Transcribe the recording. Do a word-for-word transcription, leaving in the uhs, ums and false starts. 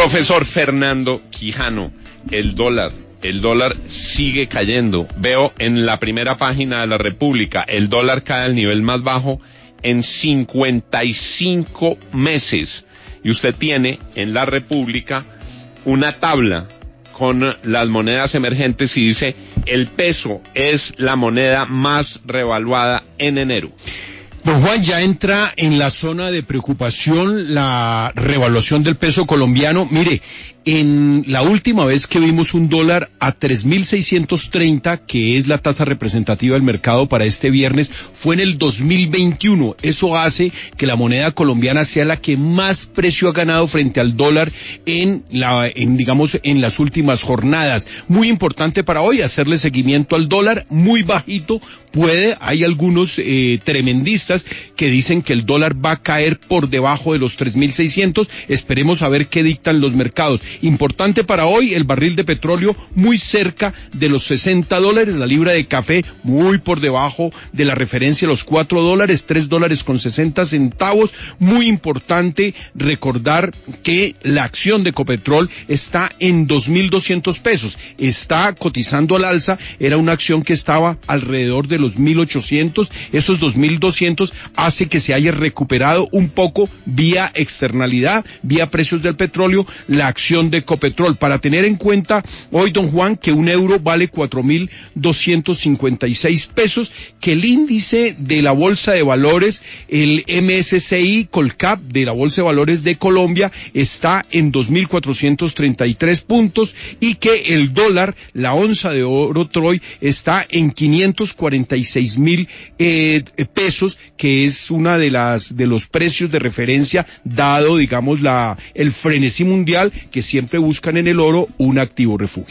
Profesor Fernando Quijano, el dólar, el dólar sigue cayendo. Veo en la primera página de la República, el dólar cae al nivel más bajo en cincuenta y cinco meses. Y usted tiene en la República una tabla con las monedas emergentes y dice, el peso es la moneda más revaluada en enero. Don Juan, ya entra en la zona de preocupación la revaluación del peso colombiano. Mire, en la última vez que vimos un dólar a tres mil seiscientos treinta, que es la tasa representativa del mercado para este viernes, fue en el dos mil veintiuno. Eso hace que la moneda colombiana sea la que más precio ha ganado frente al dólar en la, en, digamos, en las últimas jornadas. Muy importante para hoy hacerle seguimiento al dólar, muy bajito. Puede, hay algunos eh, tremendistas que dicen que el dólar va a caer por debajo de los tres mil seiscientos. Esperemos a ver qué dictan los mercados. Importante para hoy, el barril de petróleo muy cerca de los sesenta dólares, la libra de café muy por debajo de la referencia, los cuatro dólares, tres dólares con sesenta centavos. Muy importante recordar que la acción de Ecopetrol está en dos mil doscientos pesos, está cotizando al alza, era una acción que estaba alrededor de los mil ochocientos, esos dos mil doscientos hace que se haya recuperado un poco vía externalidad, vía precios del petróleo, la acción de Ecopetrol. Para tener en cuenta hoy, don Juan, que un euro vale cuatro mil doscientos cincuenta y seis pesos, que el índice de la Bolsa de Valores, el M S C I Colcap de la Bolsa de Valores de Colombia, está en dos mil cuatrocientos treinta y tres puntos y que el dólar, la onza de oro Troy, está en quinientos cuarenta y seis mil eh, pesos, que es una de las de los precios de referencia dado, digamos, la el frenesí mundial que siempre buscan en el oro un activo refugio.